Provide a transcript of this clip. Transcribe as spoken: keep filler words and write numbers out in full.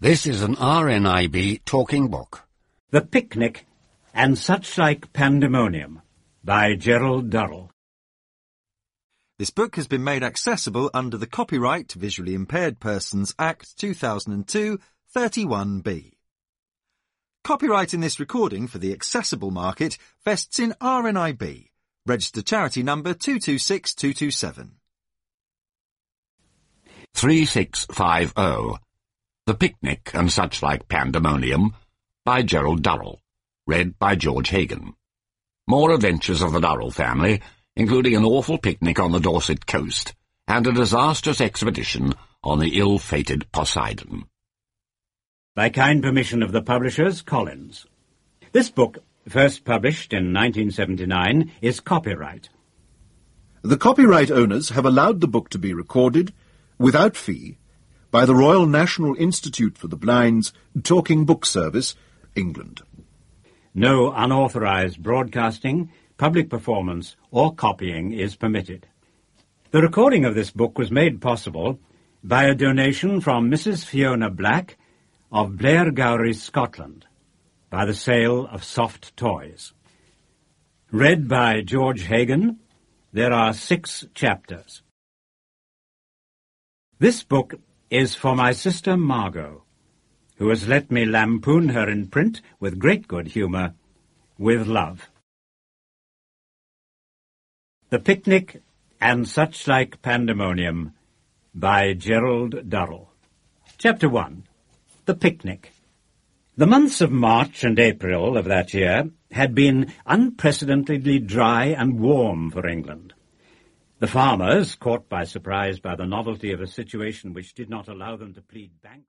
This is an R N I B talking book. The Picnic and Suchlike Pandemonium by Gerald Durrell. This book has been made accessible under the Copyright Visually Impaired Persons Act two thousand two, thirty-one B. Copyright in this recording for the accessible market vests in R N I B, registered charity number two two six two two seven. three six five zero. The Picnic and Suchlike Pandemonium by Gerald Durrell. Read by George Hagan. More adventures of the Durrell family, including an awful picnic on the Dorset coast and a disastrous expedition on the ill-fated Poseidon. By kind permission of the publishers, Collins. This book, first published in nineteen seventy-nine, is copyright. The copyright owners have allowed the book to be recorded, without fee, by the Royal National Institute for the Blind's Talking Book Service, England. No unauthorized broadcasting, public performance, or copying is permitted. The recording of this book was made possible by a donation from Missus Fiona Black of Blairgowrie, Scotland, by the sale of soft toys. Read by George Hagan, there are six chapters. This book is for my sister Margot, who has let me lampoon her in print with great good humour, with love. The Picnic and Suchlike Pandemonium by Gerald Durrell. Chapter one. The Picnic. The months of March and April of that year had been unprecedentedly dry and warm for England. The farmers, caught by surprise by the novelty of a situation which did not allow them to plead bank